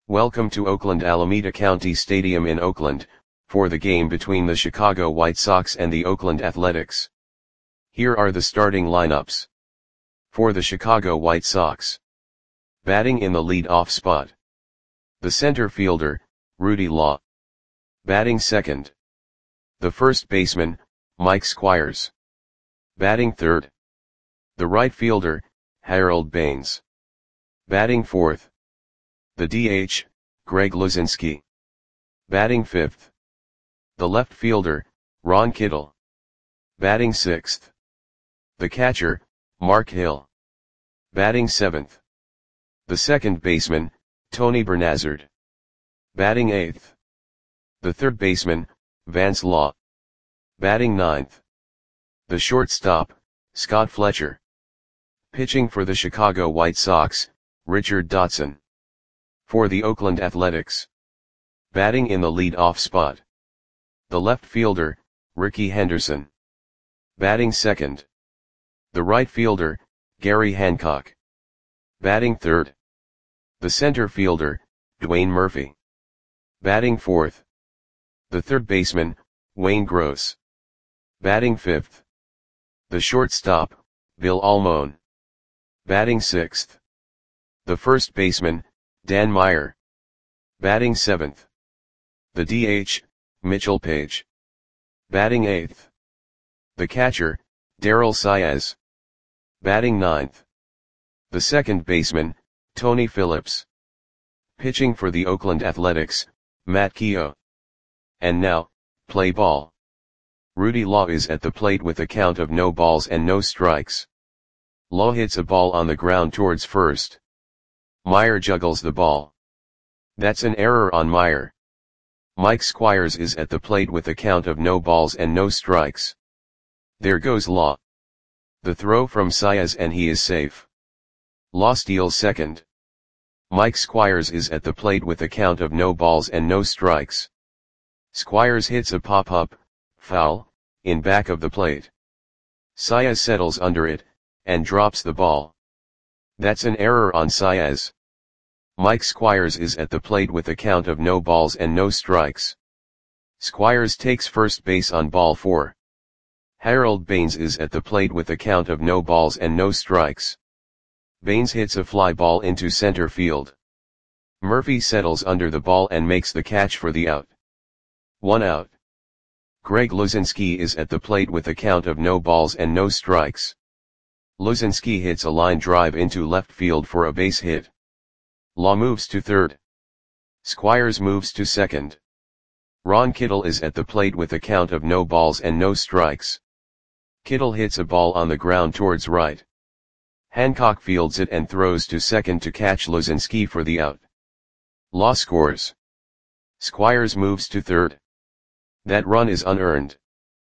Welcome to Oakland Alameda County Stadium in Oakland, for the game between the Chicago White Sox and the Oakland Athletics. Here are the starting lineups. For the Chicago White Sox. Batting in the lead-off spot. The center fielder, Rudy Law. Batting second. The first baseman, Mike Squires. Batting third. The right fielder, Harold Baines. Batting fourth. The DH, Greg Luzinski. Batting fifth. The left fielder, Ron Kittle. Batting sixth. The catcher, Mark Hill. Batting seventh. The second baseman, Tony Bernazard. Batting eighth. The third baseman, Vance Law. Batting ninth. The shortstop, Scott Fletcher. Pitching for the Chicago White Sox, Richard Dotson. For the Oakland Athletics. Batting in the lead-off spot. The left fielder, Rickey Henderson. Batting second. The right fielder, Gary Hancock. Batting third. The center fielder, Dwayne Murphy. Batting fourth. The third baseman, Wayne Gross. Batting fifth. The shortstop, Bill Almon. Batting sixth. The first baseman, Dan Meyer. Batting seventh. The DH, Mitchell Page. Batting eighth. The catcher, Darryl Saez. Batting ninth. The second baseman, Tony Phillips. Pitching for the Oakland Athletics, Matt Keough. And now, play ball. Rudy Law is at the plate with a count of no balls and no strikes. Law hits a ball on the ground towards first. Meyer juggles the ball. That's an error on Meyer. Mike Squires is at the plate with a count of no balls and no strikes. There goes Law. The throw from Saez and he is safe. Law steals second. Mike Squires is at the plate with a count of no balls and no strikes. Squires hits a pop-up, foul, in back of the plate. Saez settles under it, and drops the ball. That's an error on Saez. Mike Squires is at the plate with a count of no balls and no strikes. Squires takes first base on ball 4. Harold Baines is at the plate with a count of no balls and no strikes. Baines hits a fly ball into center field. Murphy settles under the ball and makes the catch for the out. 1 out. Greg Luzinski is at the plate with a count of no balls and no strikes. Luzinski hits a line drive into left field for a base hit. Law moves to third. Squires moves to second. Ron Kittle is at the plate with a count of no balls and no strikes. Kittle hits a ball on the ground towards right. Hancock fields it and throws to second to catch Luzinski for the out. Law scores. Squires moves to third. That run is unearned.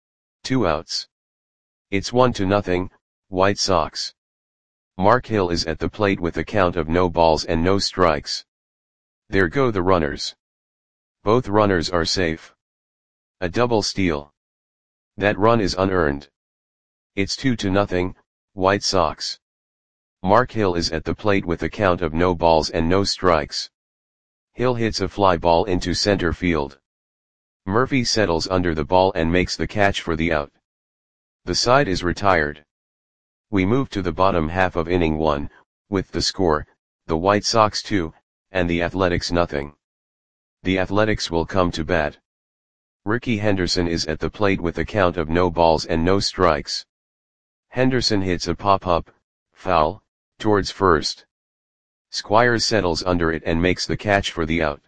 2 outs. It's 1-0, White Sox. Mark Hill is at the plate with a count of no balls and no strikes. There go the runners. Both runners are safe. A double steal. That run is unearned. It's 2-0, White Sox. Mark Hill is at the plate with a count of no balls and no strikes. Hill hits a fly ball into center field. Murphy settles under the ball and makes the catch for the out. The side is retired. We move to the bottom half of inning 1, with the score, the White Sox 2, and the Athletics 0. The Athletics will come to bat. Rickey Henderson is at the plate with a count of no balls and no strikes. Henderson hits a pop-up, foul, towards first. Squires settles under it and makes the catch for the out.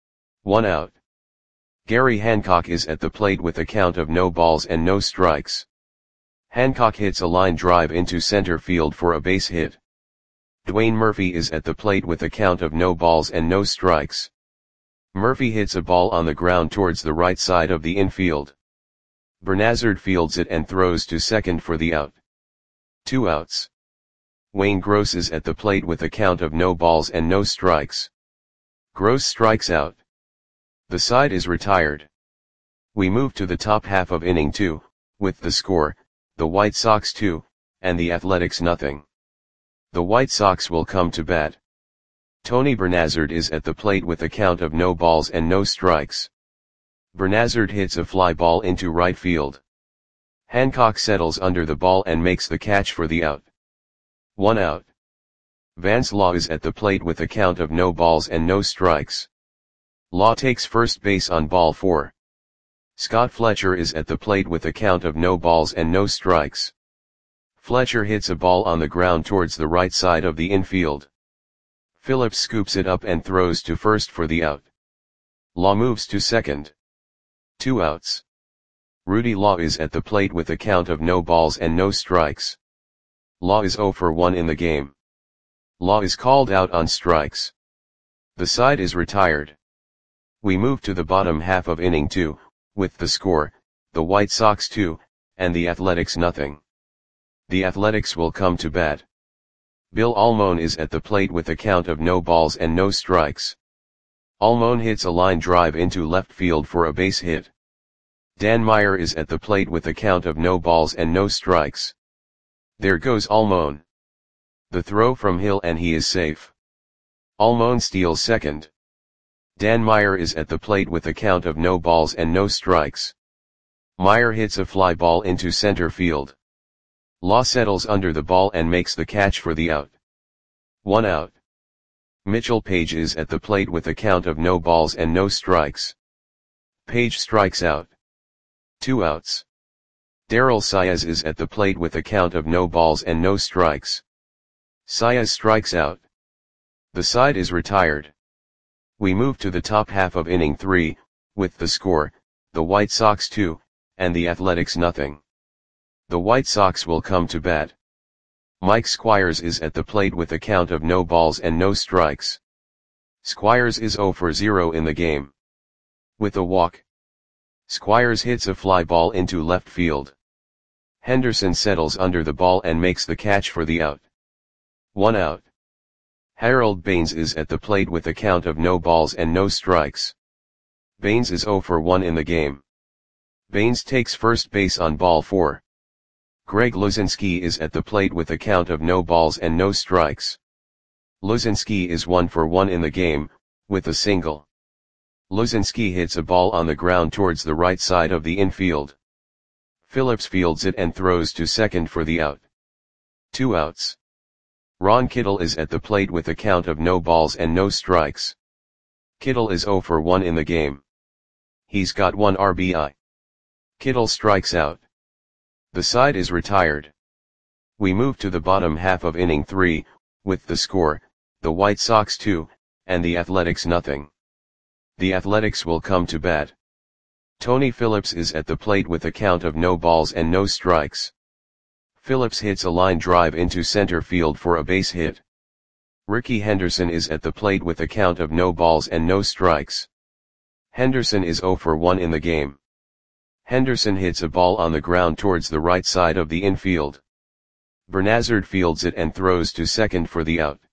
1 out. Gary Hancock is at the plate with a count of no balls and no strikes. Hancock hits a line drive into center field for a base hit. Dwayne Murphy is at the plate with a count of no balls and no strikes. Murphy hits a ball on the ground towards the right side of the infield. Bernazard fields it and throws to second for the out. 2 outs. Wayne Gross is at the plate with a count of no balls and no strikes. Gross strikes out. The side is retired. We move to the top half of inning 2, with the score, the White Sox 2, and the Athletics 0. The White Sox will come to bat. Tony Bernazard is at the plate with a count of no balls and no strikes. Bernazard hits a fly ball into right field. Hancock settles under the ball and makes the catch for the out. 1 out. Vance Law is at the plate with a count of no balls and no strikes. Law takes first base on ball 4. Scott Fletcher is at the plate with a count of no balls and no strikes. Fletcher hits a ball on the ground towards the right side of the infield. Phillips scoops it up and throws to first for the out. Law moves to second. 2 outs. Rudy Law is at the plate with a count of no balls and no strikes. Law is 0 for 1 in the game. Law is called out on strikes. The side is retired. We move to the bottom half of inning 2, with the score, the White Sox 2, and the Athletics nothing. The Athletics will come to bat. Bill Almon is at the plate with a count of no balls and no strikes. Almon hits a line drive into left field for a base hit. Dan Meyer is at the plate with a count of no balls and no strikes. There goes Almon. The throw from Hill and he is safe. Almon steals second. Dan Meyer is at the plate with a count of no balls and no strikes. Meyer hits a fly ball into center field. Law settles under the ball and makes the catch for the out. 1 out. Mitchell Page is at the plate with a count of no balls and no strikes. Page strikes out. 2 outs. Darryl Saez is at the plate with a count of no balls and no strikes. Saez strikes out. The side is retired. We move to the top half of inning 3, with the score, the White Sox 2, and the Athletics nothing. The White Sox will come to bat. Mike Squires is at the plate with a count of no balls and no strikes. Squires is 0 for 0 in the game. With a walk. Squires hits a fly ball into left field. Henderson settles under the ball and makes the catch for the out. 1 out. Harold Baines is at the plate with a count of no balls and no strikes. Baines is 0 for 1 in the game. Baines takes first base on ball 4. Greg Luzinski is at the plate with a count of no balls and no strikes. Luzinski is 1 for 1 in the game, with a single. Luzinski hits a ball on the ground towards the right side of the infield. Phillips fields it and throws to second for the out. 2 outs. Ron Kittle is at the plate with a count of no balls and no strikes. Kittle is 0 for 1 in the game. He's got 1 RBI. Kittle strikes out. The side is retired. We move to the bottom half of inning 3, with the score, the White Sox 2, and the Athletics nothing. The Athletics will come to bat. Tony Phillips is at the plate with a count of no balls and no strikes. Phillips hits a line drive into center field for a base hit. Ricky Henderson is at the plate with a count of no balls and no strikes. Henderson is 0 for 1 in the game. Henderson hits a ball on the ground towards the right side of the infield. Bernazard fields it and throws to second for the out.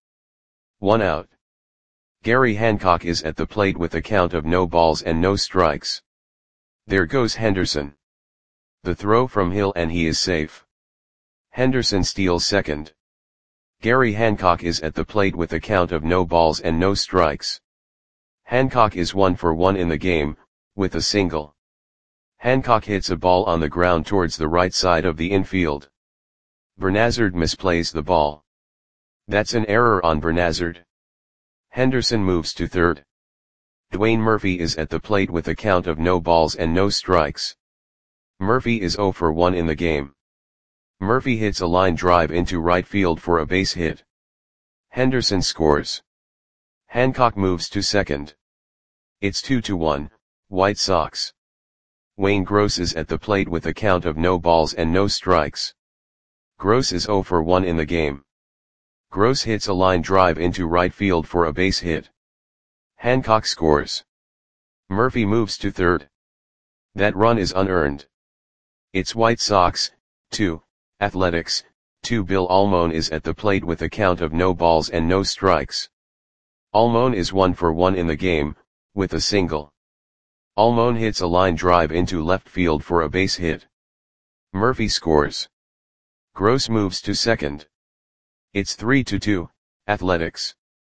1 out. Gary Hancock is at the plate with a count of no balls and no strikes. There goes Henderson. The throw from Hill and he is safe. Henderson steals second. Gary Hancock is at the plate with a count of no balls and no strikes. Hancock is 1 for 1 in the game, with a single. Hancock hits a ball on the ground towards the right side of the infield. Bernazard misplays the ball. That's an error on Bernazard. Henderson moves to third. Dwayne Murphy is at the plate with a count of no balls and no strikes. Murphy is 0 for 1 in the game. Murphy hits a line drive into right field for a base hit. Henderson scores. Hancock moves to second. It's 2-1, White Sox. Wayne Gross is at the plate with a count of no balls and no strikes. Gross is 0 for 1 in the game. Gross hits a line drive into right field for a base hit. Hancock scores. Murphy moves to third. That run is unearned. It's White Sox, 2, Athletics, 2. Bill Almon is at the plate with a count of no balls and no strikes. Almon is 1 for 1 in the game, with a single. Almon hits a line drive into left field for a base hit. Murphy scores. Gross moves to second. It's 3-2, Athletics.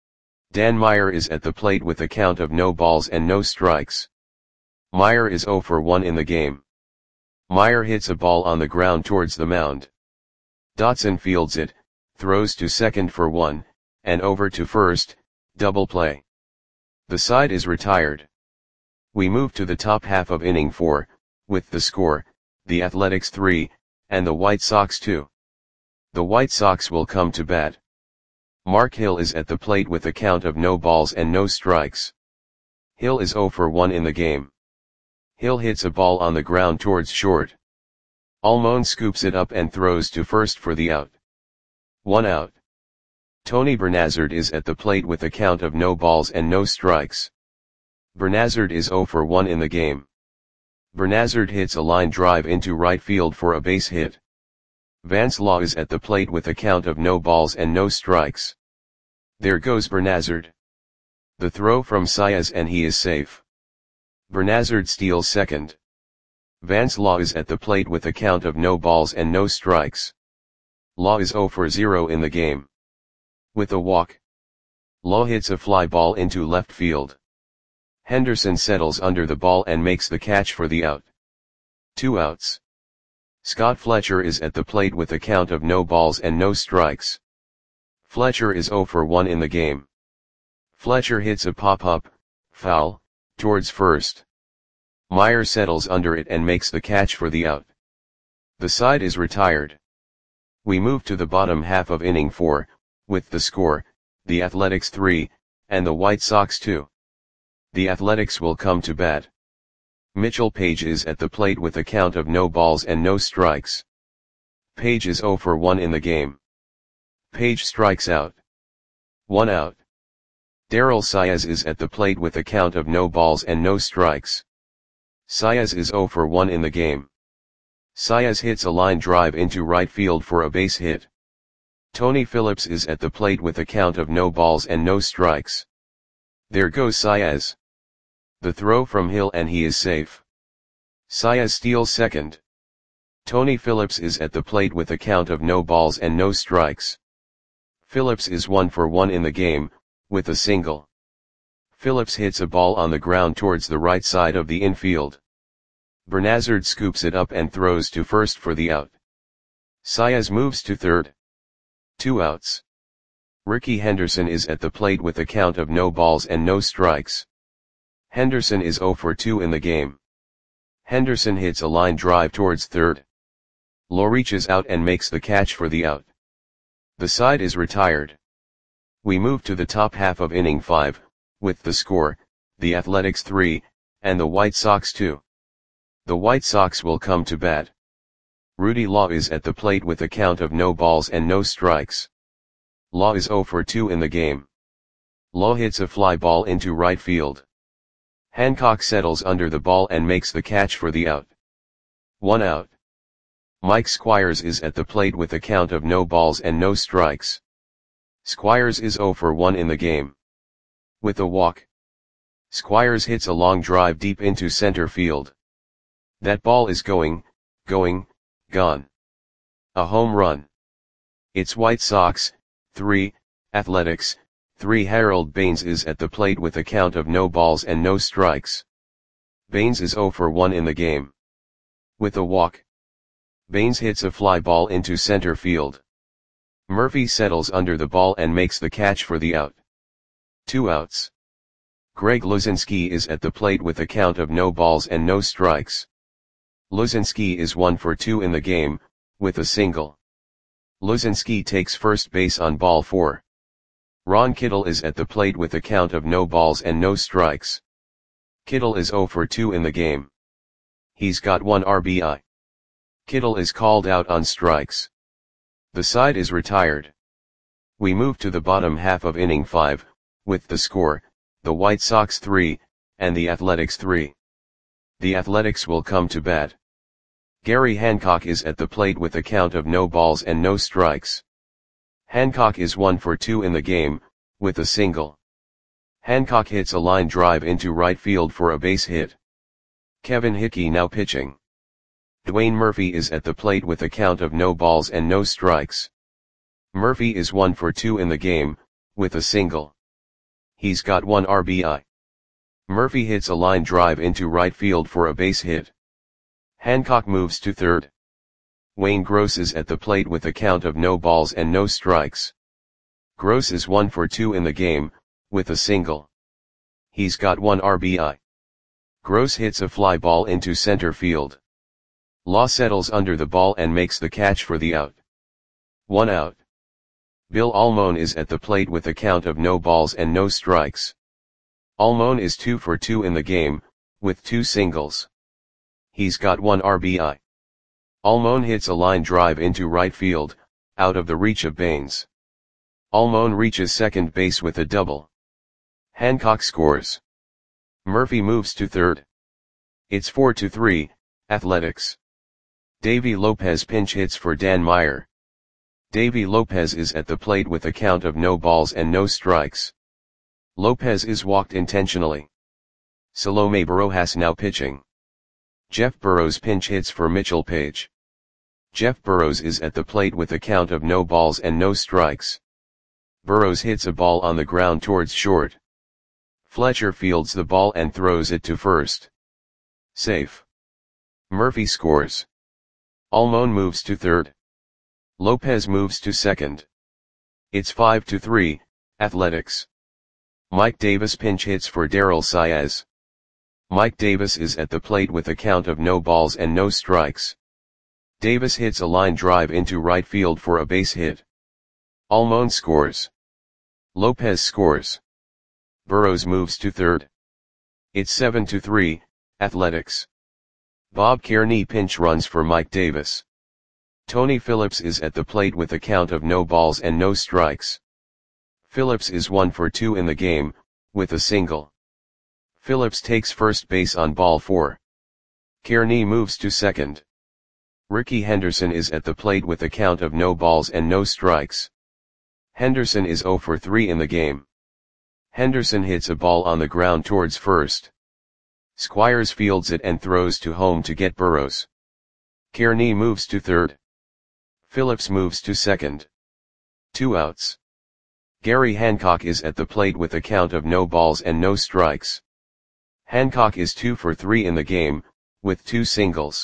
Dan Meyer is at the plate with a count of no balls and no strikes. Meyer is 0 for 1 in the game. Meyer hits a ball on the ground towards the mound. Dotson fields it, throws to second for 1, and over to first, double play. The side is retired. We move to the top half of inning 4, with the score, the Athletics 3, and the White Sox 2. The White Sox will come to bat. Mark Hill is at the plate with a count of no balls and no strikes. Hill is 0 for 1 in the game. Hill hits a ball on the ground towards short. Almon scoops it up and throws to first for the out. 1 out. Tony Bernazard is at the plate with a count of no balls and no strikes. Bernazard is 0 for 1 in the game. Bernazard hits a line drive into right field for a base hit. Vance Law is at the plate with a count of no balls and no strikes. There goes Bernazard. The throw from Saez and he is safe. Bernazard steals second. Vance Law is at the plate with a count of no balls and no strikes. Law is 0 for 0 in the game. With a walk, Law hits a fly ball into left field. Henderson settles under the ball and makes the catch for the out. 2 outs. Scott Fletcher is at the plate with a count of no balls and no strikes. Fletcher is 0 for 1 in the game. Fletcher hits a pop-up, foul, towards first. Meyer settles under it and makes the catch for the out. The side is retired. We move to the bottom half of inning 4, with the score, the Athletics 3, and the White Sox 2. The Athletics will come to bat. Mitchell Page is at the plate with a count of no balls and no strikes. Page is 0 for 1 in the game. Page strikes out. 1 out. Darryl Saez is at the plate with a count of no balls and no strikes. Saez is 0 for 1 in the game. Saez hits a line drive into right field for a base hit. Tony Phillips is at the plate with a count of no balls and no strikes. There goes Saez. The throw from Hill and he is safe. Saez steals second. Tony Phillips is at the plate with a count of no balls and no strikes. Phillips is 1 for 1 in the game, with a single. Phillips hits a ball on the ground towards the right side of the infield. Bernazard scoops it up and throws to first for the out. Saez moves to third. 2 outs. Ricky Henderson is at the plate with a count of no balls and no strikes. Henderson is 0 for 2 in the game. Henderson hits a line drive towards third. Law reaches out and makes the catch for the out. The side is retired. We move to the top half of inning 5, with the score, the Athletics 3, and the White Sox 2. The White Sox will come to bat. Rudy Law is at the plate with a count of no balls and no strikes. Law is 0 for 2 in the game. Law hits a fly ball into right field. Hancock settles under the ball and makes the catch for the out. 1 out. Mike Squires is at the plate with a count of no balls and no strikes. Squires is 0 for 1 in the game. With a walk, Squires hits a long drive deep into center field. That ball is gone. A home run. It's White Sox, 3, Athletics, 3. Harold Baines is at the plate with a count of no balls and no strikes. Baines is 0 for 1 in the game. With a walk, Baines hits a fly ball into center field. Murphy settles under the ball and makes the catch for the out. 2 outs. Greg Luzinski is at the plate with a count of no balls and no strikes. Luzinski is 1 for 2 in the game, with a single. Luzinski takes first base on ball 4. Ron Kittle is at the plate with a count of no balls and no strikes. Kittle is 0 for 2 in the game. He's got 1 RBI. Kittle is called out on strikes. The side is retired. We move to the bottom half of inning 5, with the score, the White Sox 3, and the Athletics 3. The Athletics will come to bat. Gary Hancock is at the plate with a count of no balls and no strikes. Hancock is 1 for 2 in the game, with a single. Hancock hits a line drive into right field for a base hit. Kevin Hickey now pitching. Dwayne Murphy is at the plate with a count of no balls and no strikes. Murphy is 1 for 2 in the game, with a single. He's got 1 RBI. Murphy hits a line drive into right field for a base hit. Hancock moves to third. Wayne Gross is at the plate with a count of no balls and no strikes. Gross is 1 for 2 in the game, with a single. He's got 1 RBI. Gross hits a fly ball into center field. Law settles under the ball and makes the catch for the out. 1 out. Bill Almon is at the plate with a count of no balls and no strikes. Almon is 2 for 2 in the game, with 2 singles. He's got 1 RBI. Almon hits a line drive into right field, out of the reach of Baines. Almon reaches second base with a double. Hancock scores. Murphy moves to third. It's 4-3, Athletics. Davy Lopez pinch hits for Dan Meyer. Davy Lopez is at the plate with a count of no balls and no strikes. Lopez is walked intentionally. Salome Barojas now pitching. Jeff Burrows pinch hits for Mitchell Page. Jeff Burrows is at the plate with a count of no balls and no strikes. Burrows hits a ball on the ground towards short. Fletcher fields the ball and throws it to first. Safe. Murphy scores. Almon moves to third. Lopez moves to second. It's 5-3, Athletics. Mike Davis pinch hits for Darrell Saez. Mike Davis is at the plate with a count of no balls and no strikes. Davis hits a line drive into right field for a base hit. Almon scores. Lopez scores. Burrows moves to third. It's 7-3, Athletics. Bob Kearney pinch runs for Mike Davis. Tony Phillips is at the plate with a count of no balls and no strikes. Phillips is 1 for 2 in the game, with a single. Phillips takes first base on ball 4. Kearney moves to second. Ricky Henderson is at the plate with a count of no balls and no strikes. Henderson is 0 for 3 in the game. Henderson hits a ball on the ground towards first. Squires fields it and throws to home to get Burrows. Kearney moves to third. Phillips moves to second. 2 outs. Gary Hancock is at the plate with a count of no balls and no strikes. Hancock is 2 for 3 in the game, with 2 singles.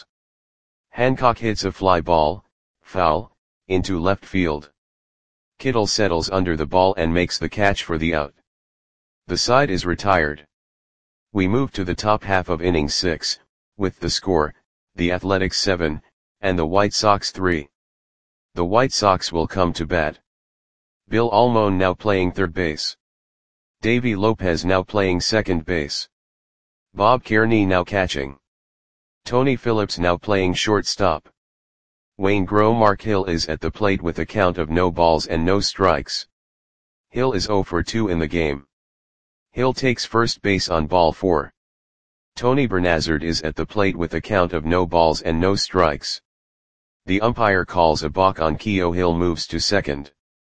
Hancock hits a fly ball, foul, into left field. Kittle settles under the ball and makes the catch for the out. The side is retired. We move to the top half of inning 6, with the score, the Athletics 7, and the White Sox 3. The White Sox will come to bat. Bill Almon now playing third base. Davy Lopez now playing second base. Bob Kearney now catching. Tony Phillips now playing shortstop. Wayne Mark Hill is at the plate with a count of no balls and no strikes. Hill is 0 for 2 in the game. Hill takes first base on ball 4. Tony Bernazard is at the plate with a count of no balls and no strikes. The umpire calls a balk on Keo. Hill moves to second.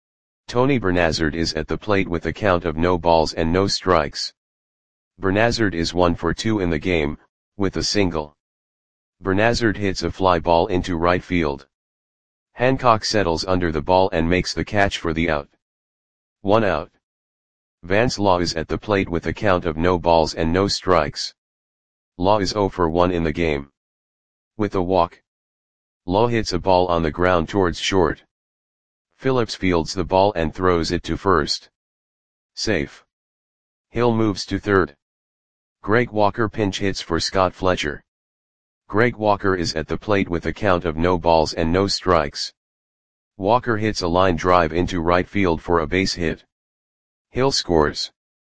Tony Bernazard is at the plate with a count of no balls and no strikes. Bernazard is 1 for 2 in the game, with a single. Bernazard hits a fly ball into right field. Hancock settles under the ball and makes the catch for the out. 1 out. Vance Law is at the plate with a count of no balls and no strikes. Law is 0 for 1 in the game. With a walk. Law hits a ball on the ground towards short. Phillips fields the ball and throws it to first. Safe. Hill moves to third. Greg Walker pinch hits for Scott Fletcher. Greg Walker is at the plate with a count of no balls and no strikes. Walker hits a line drive into right field for a base hit. Hill scores.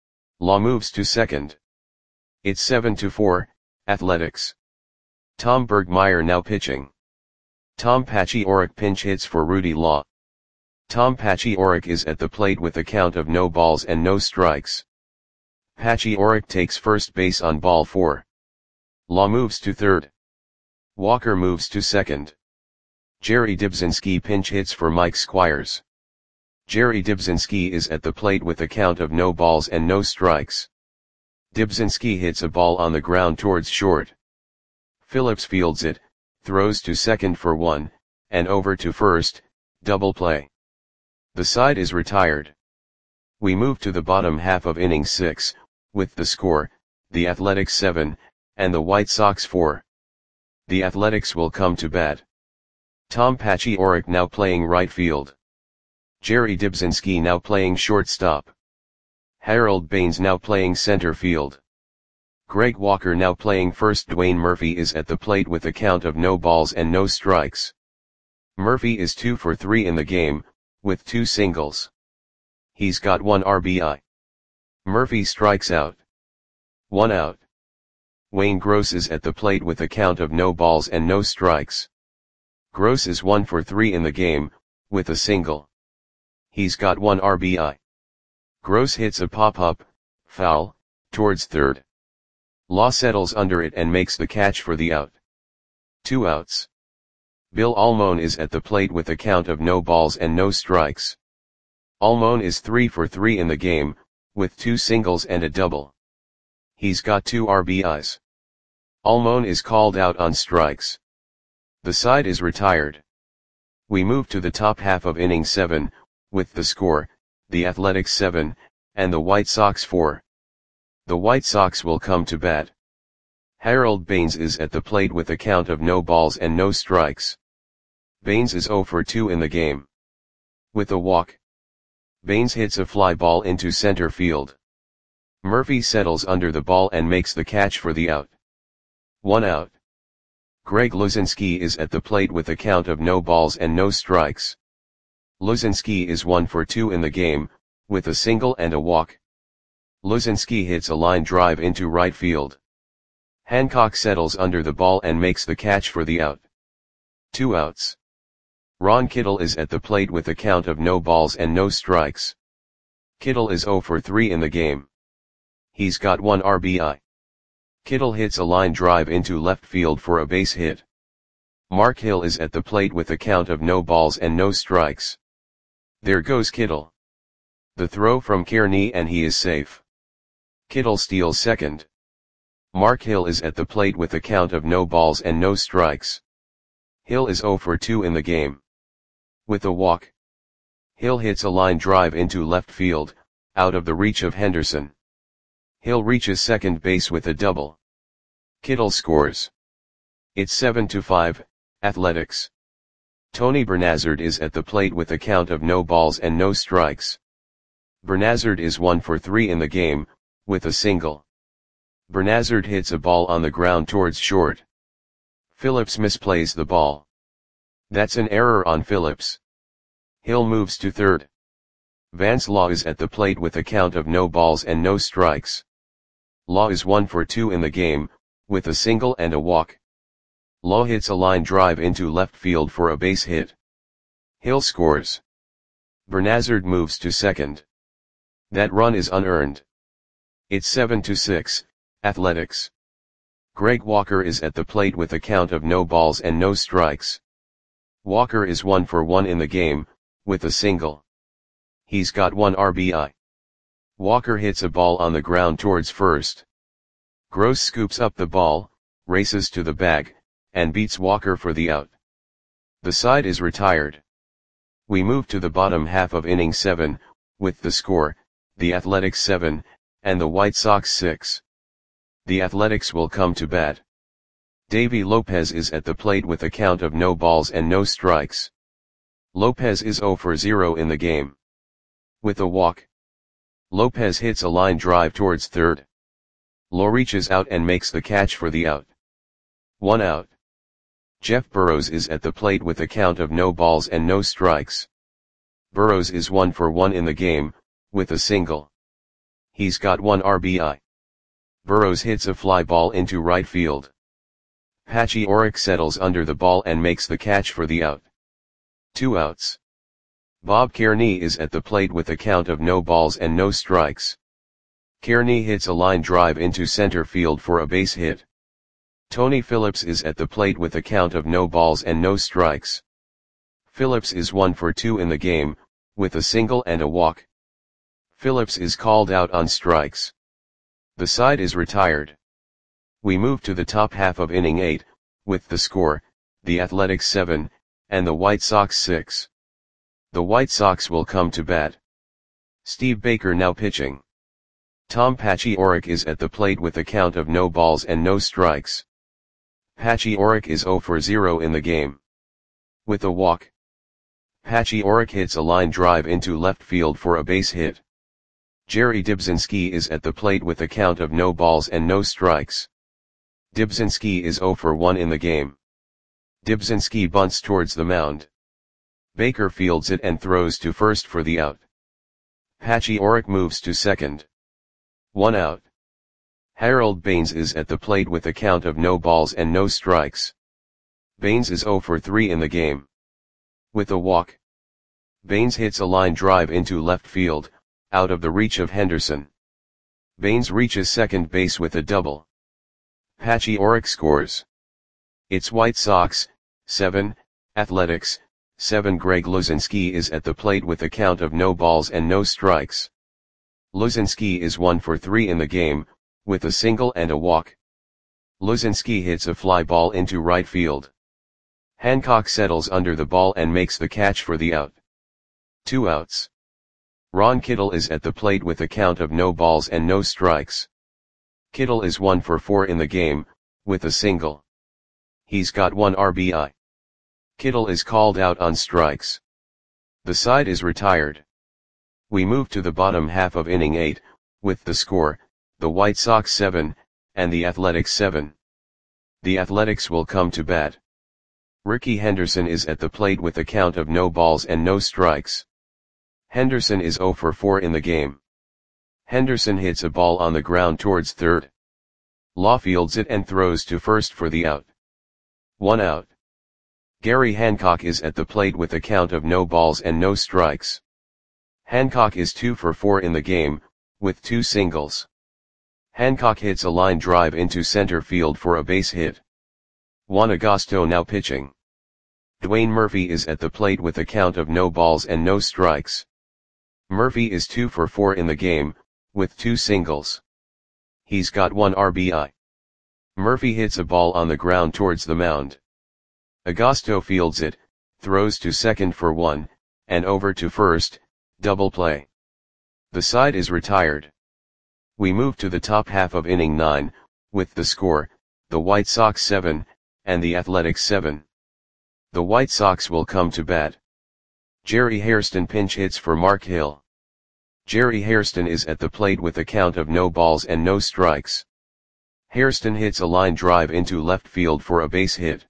Law moves to second. It's 7-4, Athletics. Tom Bergmeyer now pitching. Tom Pachiorek pinch hits for Rudy Law. Tom Pachiorek is at the plate with a count of no balls and no strikes. Pachiorek takes first base on ball 4. Law moves to third. Walker moves to second. Jerry Dibzinski pinch hits for Mike Squires. Jerry Dibzinski is at the plate with a count of no balls and no strikes. Dibzinski hits a ball on the ground towards short. Phillips fields it, throws to second for 1, and over to first, double play. The side is retired. We move to the bottom half of inning 6, with the score, the Athletics 7, and the White Sox 4. The Athletics will come to bat. Tom Paciorek now playing right field. Jerry Dybzinski now playing shortstop. Harold Baines now playing center field. Greg Walker now playing first. Dwayne Murphy is at the plate with a count of no balls and no strikes. Murphy is 2 for 3 in the game, with 2 singles. He's got 1 RBI. Murphy strikes out. 1 out. Wayne Gross is at the plate with a count of no balls and no strikes. Gross is 1 for 3 in the game, with a single. He's got 1 RBI. Gross hits a pop-up, foul, towards third. Law settles under it and makes the catch for the out. 2 outs. Bill Almon is at the plate with a count of no balls and no strikes. Almon is 3 for 3 in the game, with 2 singles and a double. He's got 2 RBIs. Almon is called out on strikes. The side is retired. We move to the top half of inning 7, with the score, the Athletics 7, and the White Sox 4. The White Sox will come to bat. Harold Baines is at the plate with a count of no balls and no strikes. Baines is 0 for 2 in the game. With a walk. Baines hits a fly ball into center field. Murphy settles under the ball and makes the catch for the out. 1 out. Greg Luzinski is at the plate with a count of no balls and no strikes. Luzinski is 1 for 2 in the game, with a single and a walk. Luzinski hits a line drive into right field. Hancock settles under the ball and makes the catch for the out. 2 outs. Ron Kittle is at the plate with a count of no balls and no strikes. Kittle is 0 for 3 in the game. He's got 1 RBI. Kittle hits a line drive into left field for a base hit. Mark Hill is at the plate with a count of no balls and no strikes. There goes Kittle. The throw from Kearney and he is safe. Kittle steals second. Mark Hill is at the plate with a count of no balls and no strikes. Hill is 0 for 2 in the game. With a walk. Hill hits a line drive into left field, out of the reach of Henderson. Hill reaches second base with a double. Kittle scores. It's 7-5, Athletics. Tony Bernazard is at the plate with a count of no balls and no strikes. Bernazard is 1 for 3 in the game, with a single. Bernazard hits a ball on the ground towards short. Phillips misplays the ball. That's an error on Phillips. Hill moves to third. Vance Law is at the plate with a count of no balls and no strikes. Law is 1 for 2 in the game, with a single and a walk. Law hits a line drive into left field for a base hit. Hill scores. Bernazard moves to second. That run is unearned. It's 7-6, Athletics. Greg Walker is at the plate with a count of no balls and no strikes. Walker is 1 for 1 in the game, with a single. He's got 1 RBI. Walker hits a ball on the ground towards first. Gross scoops up the ball, races to the bag, and beats Walker for the out. The side is retired. We move to the bottom half of inning 7, with the score, the Athletics 7, and the White Sox 6. The Athletics will come to bat. Davy Lopez is at the plate with a count of no balls and no strikes. Lopez is 0 for 0 in the game. With a walk. Lopez hits a line drive towards third. Law reaches out and makes the catch for the out. 1 out. Jeff Burrows is at the plate with a count of no balls and no strikes. Burrows is 1 for 1 in the game, with a single. He's got 1 RBI. Burrows hits a fly ball into right field. Paciorek settles under the ball and makes the catch for the out. 2 outs. Bob Kearney is at the plate with a count of no balls and no strikes. Kearney hits a line drive into center field for a base hit. Tony Phillips is at the plate with a count of no balls and no strikes. Phillips is 1 for 2 in the game, with a single and a walk. Phillips is called out on strikes. The side is retired. We move to the top half of inning 8, with the score, the Athletics 7, and the White Sox 6. The White Sox will come to bat. Steve Baker now pitching. Tom Pachiorek is at the plate with a count of no balls and no strikes. Pachiorek is 0 for 0 in the game. With a walk. Pachiorek hits a line drive into left field for a base hit. Jerry Dybzinski is at the plate with a count of no balls and no strikes. Dybzinski is 0 for 1 in the game. Dybzinski bunts towards the mound. Baker fields it and throws to first for the out. Pachiorek moves to second. 1 out. Harold Baines is at the plate with a count of no balls and no strikes. Baines is 0 for 3 in the game. With a walk. Baines hits a line drive into left field, out of the reach of Henderson. Baines reaches second base with a double. Pachiorek scores. It's White Sox, 7, Athletics, 7. Greg Luzinski is at the plate with a count of no balls and no strikes. Luzinski is 1 for 3 in the game, with a single and a walk. Luzinski hits a fly ball into right field. Hancock settles under the ball and makes the catch for the out. 2 outs. Ron Kittle is at the plate with a count of no balls and no strikes. Kittle is 1 for 4 in the game, with a single. He's got 1 RBI. Kittle is called out on strikes. The side is retired. We move to the bottom half of inning 8, with the score, the White Sox 7, and the Athletics 7. The Athletics will come to bat. Ricky Henderson is at the plate with a count of no balls and no strikes. Henderson is 0 for 4 in the game. Henderson hits a ball on the ground towards third. Law fields it and throws to first for the out. 1 out. Gary Hancock is at the plate with a count of no balls and no strikes. Hancock is 2 for 4 in the game, with 2 singles. Hancock hits a line drive into center field for a base hit. Juan Agosto now pitching. Dwayne Murphy is at the plate with a count of no balls and no strikes. Murphy is 2 for 4 in the game, with 2 singles. He's got 1 RBI. Murphy hits a ball on the ground towards the mound. Agosto fields it, throws to second for 1, and over to first, double play. The side is retired. We move to the top half of inning 9, with the score, the White Sox 7, and the Athletics 7. The White Sox will come to bat. Jerry Hairston pinch hits for Mark Hill. Jerry Hairston is at the plate with a count of no balls and no strikes. Hairston hits a line drive into left field for a base hit.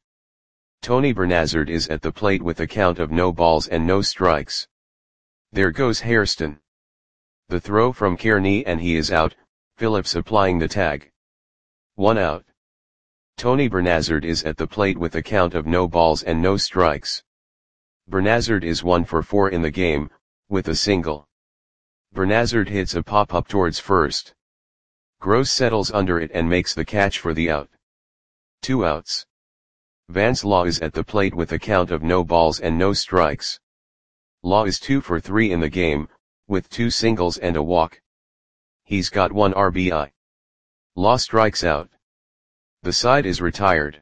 Tony Bernazard is at the plate with a count of no balls and no strikes. There goes Hairston. The throw from Kearney and he is out, Phillips applying the tag. 1 out. Tony Bernazard is at the plate with a count of no balls and no strikes. Bernazard is 1 for 4 in the game, with a single. Bernazard hits a pop-up towards first. Gross settles under it and makes the catch for the out. 2 outs. Vance Law is at the plate with a count of no balls and no strikes. Law is 2 for 3 in the game, with 2 singles and a walk. He's got 1 RBI. Law strikes out. The side is retired.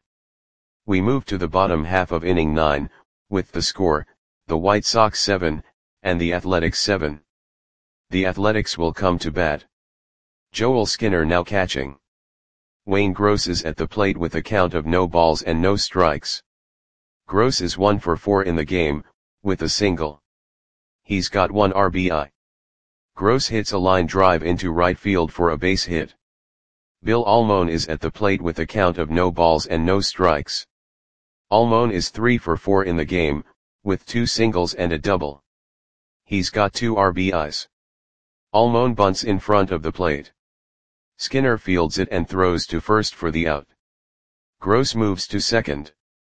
We move to the bottom half of inning 9, with the score, the White Sox 7, and the Athletics 7. The Athletics will come to bat. Joel Skinner now catching. Wayne Gross is at the plate with a count of no balls and no strikes. Gross is 1 for 4 in the game, with a single. He's got 1 RBI. Gross hits a line drive into right field for a base hit. Bill Almon is at the plate with a count of no balls and no strikes. Almon is 3 for 4 in the game, with 2 singles and a double. He's got 2 RBIs. Almon bunts in front of the plate. Skinner fields it and throws to first for the out. Gross moves to second.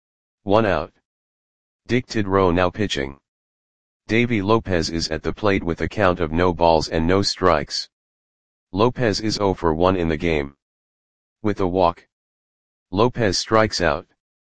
1 out. Dick Tidrow now pitching. Davy Lopez is at the plate with a count of no balls and no strikes. Lopez is 0 for 1 in the game. With a walk. Lopez strikes out.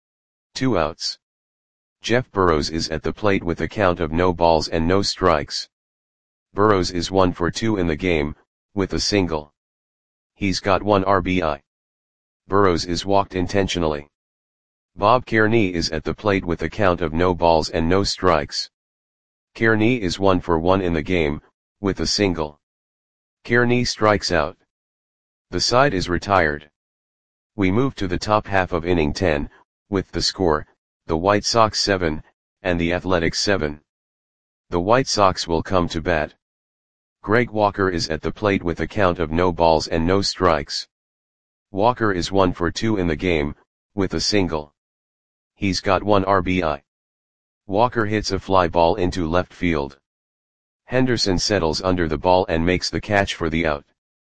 2 outs. Jeff Burrows is at the plate with a count of no balls and no strikes. Burrows is 1 for 2 in the game, with a single. He's got 1 RBI. Burrows is walked intentionally. Bob Kearney is at the plate with a count of no balls and no strikes. Kearney is 1 for 1 in the game, with a single. Kearney strikes out. The side is retired. We move to the top half of inning 10, with the score, the White Sox 7, and the Athletics 7. The White Sox will come to bat. Greg Walker is at the plate with a count of no balls and no strikes. Walker is 1 for 2 in the game, with a single. He's got 1 RBI. Walker hits a fly ball into left field. Henderson settles under the ball and makes the catch for the out.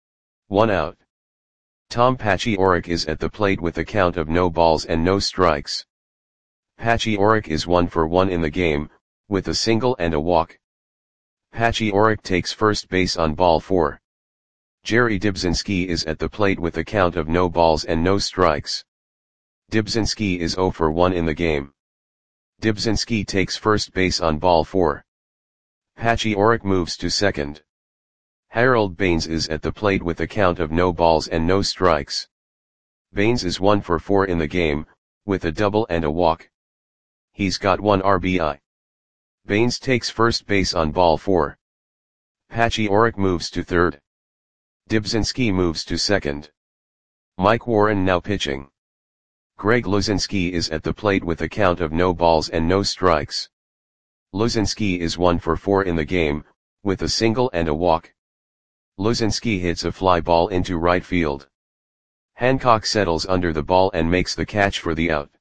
1 out. Tom Paciorek is at the plate with a count of no balls and no strikes. Paciorek is 1 for 1 in the game, with a single and a walk. Paciorek takes first base on ball 4. Jerry Dybzinski is at the plate with a count of no balls and no strikes. Dybzinski is 0 for 1 in the game. Dybzinski takes first base on ball 4. Paciorek moves to second. Harold Baines is at the plate with a count of no balls and no strikes. Baines is 1 for 4 in the game, with a double and a walk. He's got 1 RBI. Baines takes first base on ball 4. Paciorek moves to third. Dybzinski moves to second. Mike Warren now pitching. Greg Luzinski is at the plate with a count of no balls and no strikes. Luzinski is 1 for 4 in the game, with a single and a walk. Luzinski hits a fly ball into right field. Hancock settles under the ball and makes the catch for the out.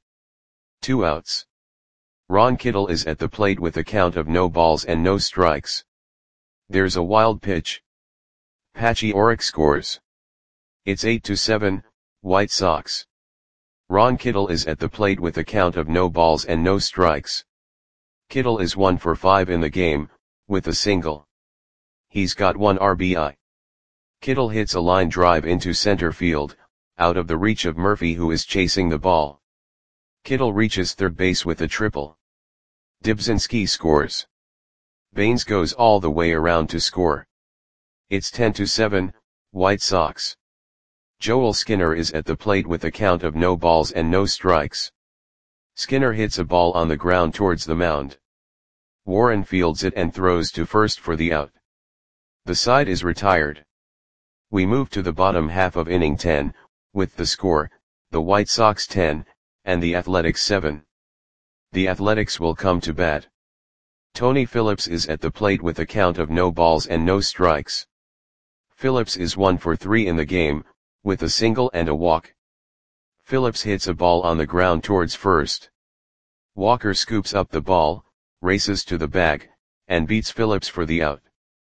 2 outs. Ron Kittle is at the plate with a count of no balls and no strikes. There's a wild pitch. Paciorek scores. It's 8-7, White Sox. Ron Kittle is at the plate with a count of no balls and no strikes. Kittle is 1 for 5 in the game, with a single. He's got 1 RBI. Kittle hits a line drive into center field, out of the reach of Murphy, who is chasing the ball. Kittle reaches third base with a triple. Dybzinski scores. Baines goes all the way around to score. It's 10-7, White Sox. Joel Skinner is at the plate with a count of no balls and no strikes. Skinner hits a ball on the ground towards the mound. Warren fields it and throws to first for the out. The side is retired. We move to the bottom half of inning 10, with the score, the White Sox 10, and the Athletics 7. The Athletics will come to bat. Tony Phillips is at the plate with a count of no balls and no strikes. Phillips is 1 for 3 in the game, with a single and a walk. Phillips hits a ball on the ground towards first. Walker scoops up the ball, races to the bag, and beats Phillips for the out.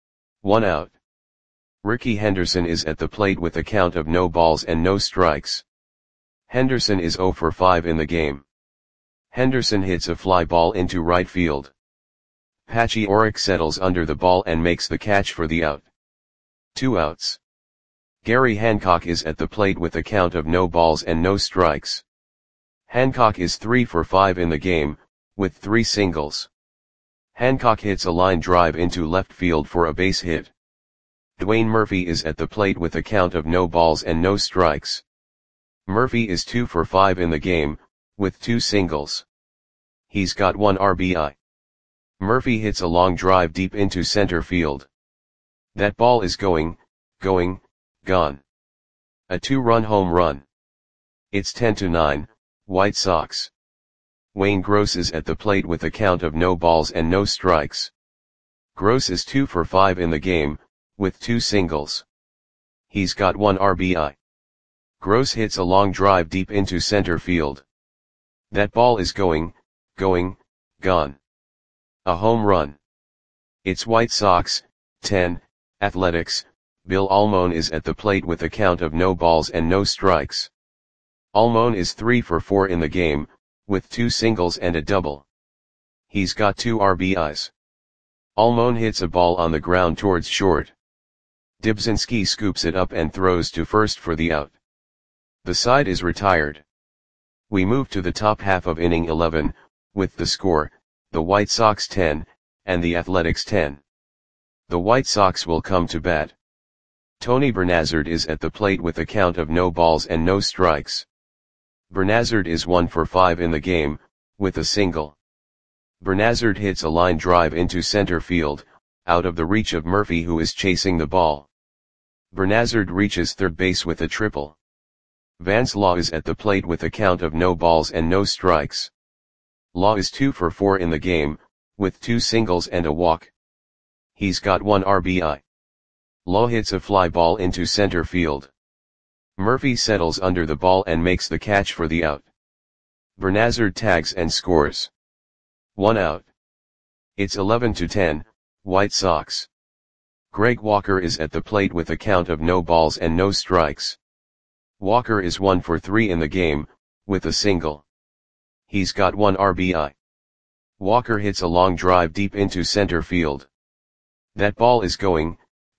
1 out. Ricky Henderson is at the plate with a count of no balls and no strikes. Henderson is 0 for 5 in the game. Henderson hits a fly ball into right field. Paciorek settles under the ball and makes the catch for the out. 2 outs. Gary Hancock is at the plate with a count of no balls and no strikes. Hancock is 3 for 5 in the game, with 3 singles. Hancock hits a line drive into left field for a base hit. Dwayne Murphy is at the plate with a count of no balls and no strikes. Murphy is 2 for 5 in the game, with 2 singles. He's got 1 RBI. Murphy hits a long drive deep into center field. That ball is going, gone. A 2-run home run. It's 10-9, White Sox. Wayne Gross is at the plate with a count of no balls and no strikes. Gross is 2 for 5 in the game, with 2 singles. He's got 1 RBI. Gross hits a long drive deep into center field. That ball is going, gone. A home run. It's White Sox, 10, Athletics. Bill Almon is at the plate with a count of no balls and no strikes. Almon is 3 for 4 in the game, with 2 singles and a double. He's got 2 RBIs. Almon hits a ball on the ground towards short. Dybzinski scoops it up and throws to first for the out. The side is retired. We move to the top half of inning 11, with the score, the White Sox 10, and the Athletics 10. The White Sox will come to bat. Tony Bernazard is at the plate with a count of no balls and no strikes. Bernazard is 1 for 5 in the game, with a single. Bernazard hits a line drive into center field, out of the reach of Murphy, who is chasing the ball. Bernazard reaches third base with a triple. Vance Law is at the plate with a count of no balls and no strikes. Law is 2 for 4 in the game, with 2 singles and a walk. He's got 1 RBI. Law hits a fly ball into center field. Murphy settles under the ball and makes the catch for the out. Bernazard tags and scores. 1 out. It's 11-10, White Sox. Greg Walker is at the plate with a count of no balls and no strikes. Walker is 1 for 3 in the game, with a single. He's got 1 RBI. Walker hits a long drive deep into center field. That ball is gone.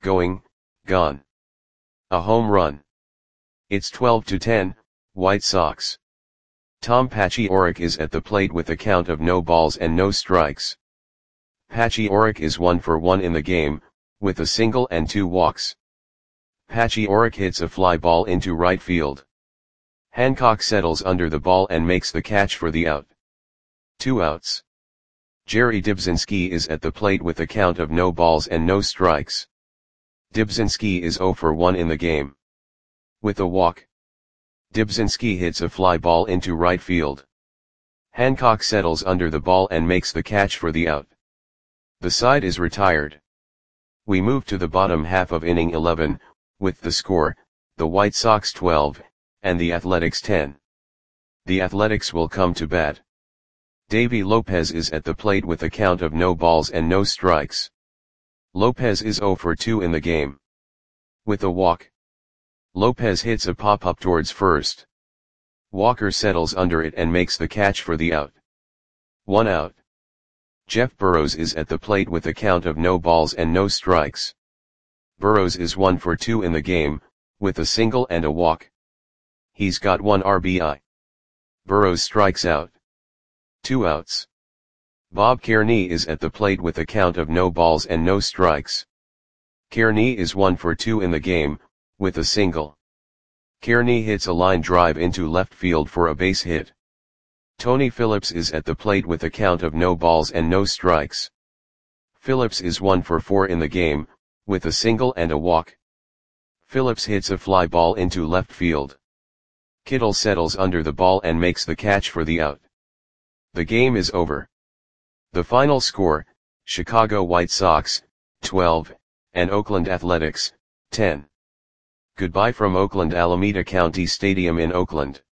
A home run. It's 12-10, White Sox. Tom Pachiorek is at the plate with a count of no balls and no strikes. Pachiorek is 1 for 1 in the game, with a single and 2 walks. Pachiorek hits a fly ball into right field. Hancock settles under the ball and makes the catch for the out. 2 outs. Jerry Dybzinski is at the plate with a count of no balls and no strikes. Dybzinski is 0 for 1 in the game. With a walk. Dybzinski hits a fly ball into right field. Hancock settles under the ball and makes the catch for the out. The side is retired. We move to the bottom half of inning 11, with the score, the White Sox 12, and the Athletics 10. The Athletics will come to bat. Davy Lopez is at the plate with a count of no balls and no strikes. Lopez is 0 for 2 in the game. With a walk. Lopez hits a pop-up towards first. Walker settles under it and makes the catch for the out. 1 out. Jeff Burrows is at the plate with a count of no balls and no strikes. Burrows is 1 for 2 in the game, with a single and a walk. He's got 1 RBI. Burrows strikes out. 2 outs. Bob Kearney is at the plate with a count of no balls and no strikes. Kearney is 1 for 2 in the game, with a single. Kearney hits a line drive into left field for a base hit. Tony Phillips is at the plate with a count of no balls and no strikes. Phillips is 1 for 4 in the game, with a single and a walk. Phillips hits a fly ball into left field. Kittle settles under the ball and makes the catch for the out. The game is over. The final score, Chicago White Sox, 12, and Oakland Athletics, 10. Goodbye from Oakland Alameda County Stadium in Oakland.